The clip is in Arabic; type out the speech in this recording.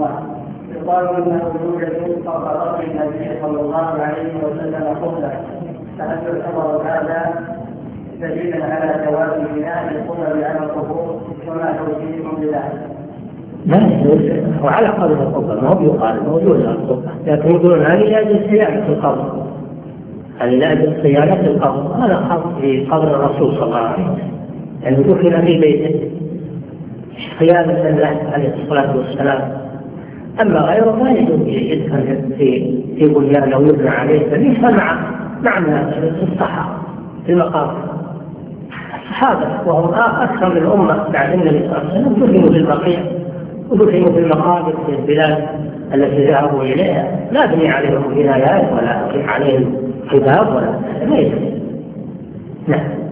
الله. يقال انه يوجد قبر النبي صلى الله عليه وسلم قبله، فهل يعتبر هذا دليلا على جواز بناء القبر على القبور وما توجيهكم بذلك؟ لا، وعلى قدر القبر ما هو يقال موجود القبر، لكن يقولون هذه لاجل صيانة القبر، هذه لاجل صيانة القبر، هذا خاص بقبر الرسول صلى الله عليه وسلم يعني دخل في بيته صيانة له عليه الصلاة والسلام. أما غيره ما يجوز يدخل في بنيان أو يبنى عليه، فليس مع الصحابة في المقابر. الصحابة وهم أكثر من الأمة بعد النبي صلى الله عليه وسلم دفنوا في البقيع ودفنوا في المقابر في البلاد التي ذهبوا إليها، لا بني عليهم بنايات ولا عليهم حجاب ولا ما يجوز. نعم.